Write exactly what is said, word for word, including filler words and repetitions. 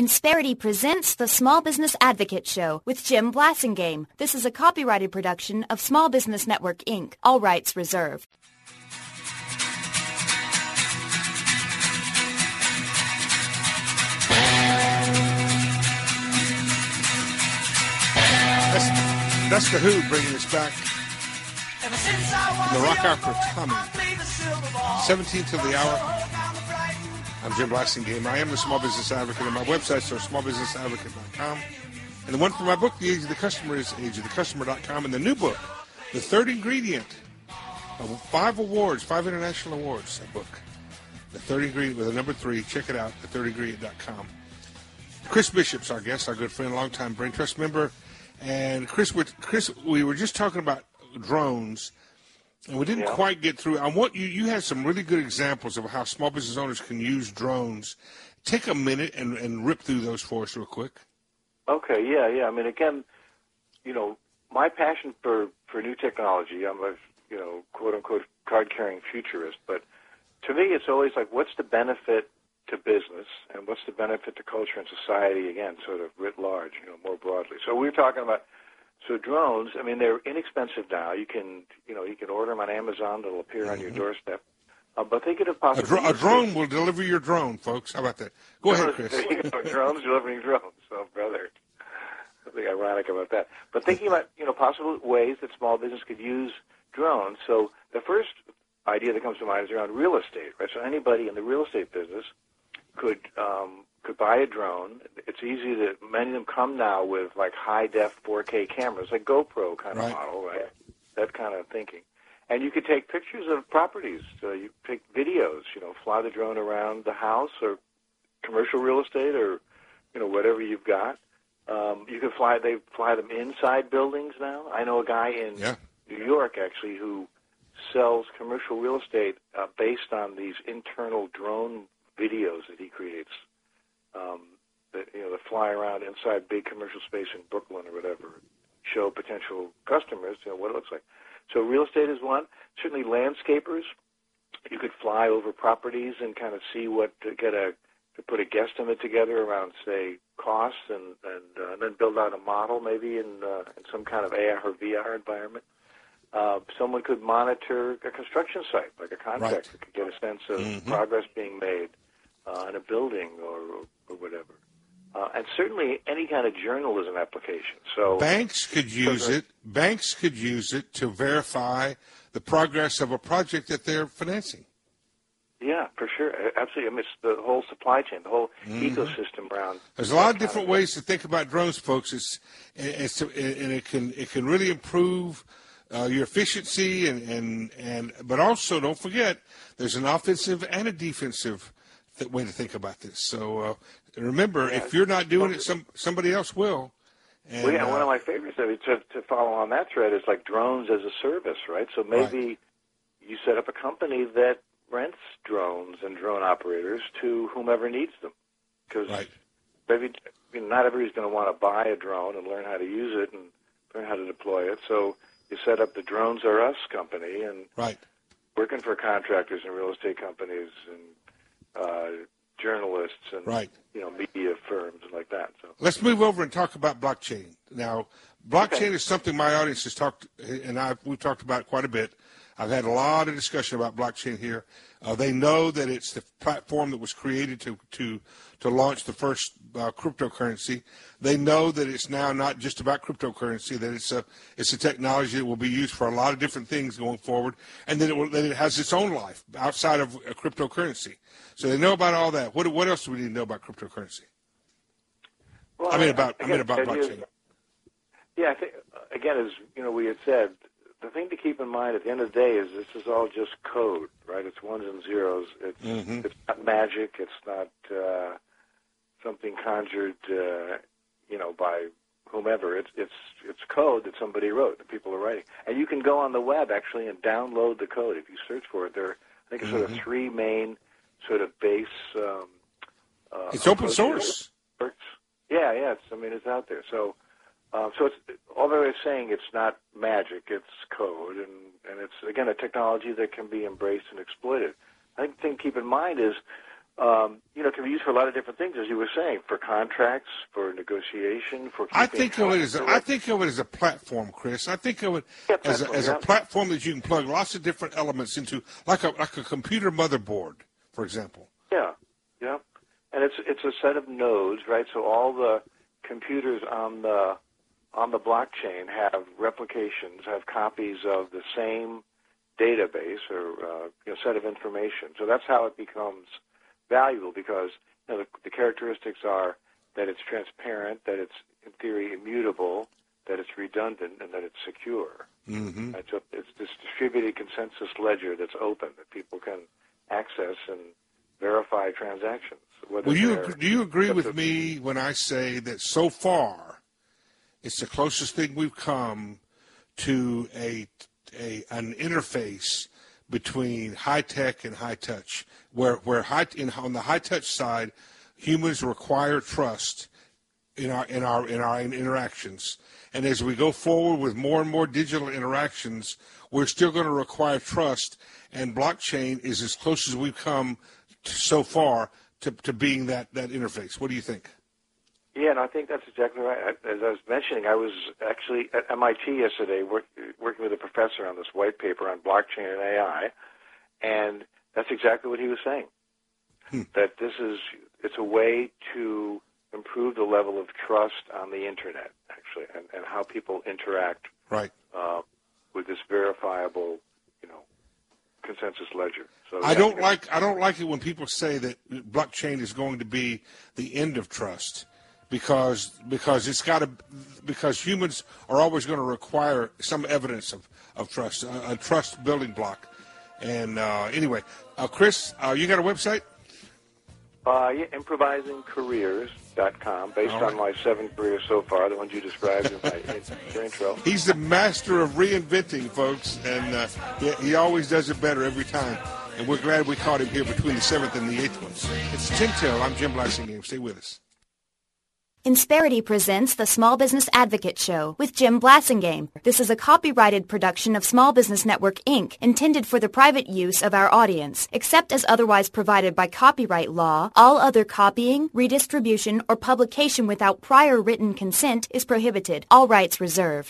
Insperity presents the Small Business Advocate Show with Jim Blasingame. This is a copyrighted production of Small Business Network, Incorporated. All rights reserved. That's, that's the Who bringing us back. The Rock Opera of Tommy. seventeen till the hour. I'm Jim Blasingame. I am the Small Business Advocate, and my websites are small business advocate dot com. And the one for my book, The Age of the Customer, is age of the customer dot com. And the new book, The Third Ingredient, five awards, five international awards, that book. The Third Ingredient with a number three. Check it out, the third ingredient dot com. Chris Bishop's our guest, our good friend, longtime Brain Trust member. And Chris, Chris, we were just talking about drones, and we didn't yeah. quite get through. I want you. You had some really good examples of how small business owners can use drones. Take a minute and, and rip through those for us real quick. Okay. Yeah. Yeah. I mean, again, you know, my passion for, for new technology. I'm a you know quote unquote card carrying futurist, but to me, it's always like, what's the benefit to business and what's the benefit to culture and society? Again, sort of writ large, you know, more broadly. So we're talking about. So drones, I mean, they're inexpensive now. You can, you know, you can order them on Amazon. They'll appear mm-hmm. on your doorstep. Uh, but they could have possibly... A, dr- a drone will deliver your drone, folks. How about that? Go ahead, Chris. You know, drones delivering drones. Oh, brother. Something ironic about that. But thinking about, you know, possible ways that small business could use drones. So the first idea that comes to mind is around real estate, right? So anybody in the real estate business could... Um, could buy a drone. It's easy to, many of them come now with like high-def four K cameras, like GoPro kind of right. model, right? That kind of thinking. And you could take pictures of properties. So you take videos, you know, fly the drone around the house or commercial real estate or, you know, whatever you've got. Um, you can fly, they fly them inside buildings now. I know a guy in yeah. New York, actually, who sells commercial real estate uh, based on these internal drone videos that he creates. Um, that, you know, that fly around inside big commercial space in Brooklyn or whatever, show potential customers, you know, what it looks like. So real estate is one. Certainly landscapers, you could fly over properties and kind of see what, to get a, to put a guesstimate together around, say, costs and, and, uh, and then build out a model maybe in, uh, in some kind of A R or V R environment. Uh, someone could monitor a construction site, like a contractor right. could get a sense of mm-hmm. progress being made uh, in a building or, or whatever. Uh, and certainly any kind of journalism application. So banks could use so it. Banks could use it to verify the progress of a project that they're financing. Yeah, for sure. Absolutely. I mean, it's the whole supply chain, the whole mm-hmm. ecosystem around. There's a lot of different of ways to think about drones, folks. It's, it's and it can it can really improve uh, your efficiency and, and and but also don't forget there's an offensive and a defensive th- way to think about this. So uh, remember, yeah. if you're not doing it, some somebody else will. And, well, yeah, uh, one of my favorites I mean, to, to follow on that thread is like drones as a service, right? So maybe right. you set up a company that rents drones and drone operators to whomever needs them, because right. maybe you know, not everybody's going to want to buy a drone and learn how to use it and learn how to deploy it. So you set up the Drones Are Us company and right. working for contractors and real estate companies and uh, journalists and right. you know media firms and like that. So let's move over and talk about blockchain. Now, blockchain okay. is something my audience has talked and I we've talked about quite a bit. I've had a lot of discussion about blockchain here. Uh, they know that it's the platform that was created to to to launch the first uh, cryptocurrency. They know that it's now not just about cryptocurrency; that it's a it's a technology that will be used for a lot of different things going forward, and that it will, that it has its own life outside of a cryptocurrency. So they know about all that. What what else do we need to know about cryptocurrency? Well, I mean about I, I mean about is, blockchain. Yeah, I think again, as you know, we had said. The thing to keep in mind at the end of the day is this is all just code, right? It's ones and zeros. It's mm-hmm. it's not magic. It's not uh, something conjured, uh, you know, by whomever. It's it's it's code that somebody wrote, that people are writing, and you can go on the web actually and download the code if you search for it. There, are, I think, it's mm-hmm. sort of three main sort of base. Um, uh, it's open source. Yeah, yeah. It's, I mean, it's out there. So. Uh, so it's, all they're saying it's not magic, it's code, and, and it's, again, a technology that can be embraced and exploited. I think the thing to keep in mind is um, you know, can be used for a lot of different things, as you were saying, for contracts, for negotiation, for keeping I think of it as a, I think of it as a platform, Chris. I think of it yeah, as a, as yeah. a platform that you can plug lots of different elements into, like a like a computer motherboard, for example. Yeah, yeah, and it's it's a set of nodes, right? So all the computers on the on the blockchain have replications, have copies of the same database or uh, you know, set of information. So that's how it becomes valuable, because you know, the, the characteristics are that it's transparent, that it's in theory immutable, that it's redundant, and that it's secure. Mm-hmm. It's, a, it's this distributed consensus ledger that's open that people can access and verify transactions. Well, you do you agree with me when I say that so far it's the closest thing we've come to a a an interface between high tech and high touch, where where high in, on the high touch side, humans require trust in our in our in our interactions, and as we go forward with more and more digital interactions, we're still going to require trust, and blockchain is as close as we've come to, so far to, to being that, that interface. What do you think? Yeah, and I think that's exactly right. As I was mentioning, I was actually at M I T yesterday work, working with a professor on this white paper on blockchain and A I, and that's exactly what he was saying, hmm. that this is, it's a way to improve the level of trust on the Internet, actually, and, and how people interact right. uh, with this verifiable, you know, consensus ledger. So I yeah, don't like I don't like it when people say that blockchain is going to be the end of trust. Because because it's got to because humans are always going to require some evidence of, of trust, a, a trust building block. And uh, anyway, uh, Chris, uh, you got a website? Uh, yeah, improvising careers dot com, based right. on my seven careers so far, the ones you described in, my, in your intro. He's the master of reinventing, folks, and uh, he, he always does it better every time. And we're glad we caught him here between the seventh and the eighth ones. It's Tim Till. I'm Jim Blassingame. Stay with us. Insperity presents the Small Business Advocate Show with Jim Blassingame. This is a copyrighted production of Small Business Network, Incorporated, intended for the private use of our audience. Except as otherwise provided by copyright law, all other copying, redistribution, or publication without prior written consent is prohibited. All rights reserved.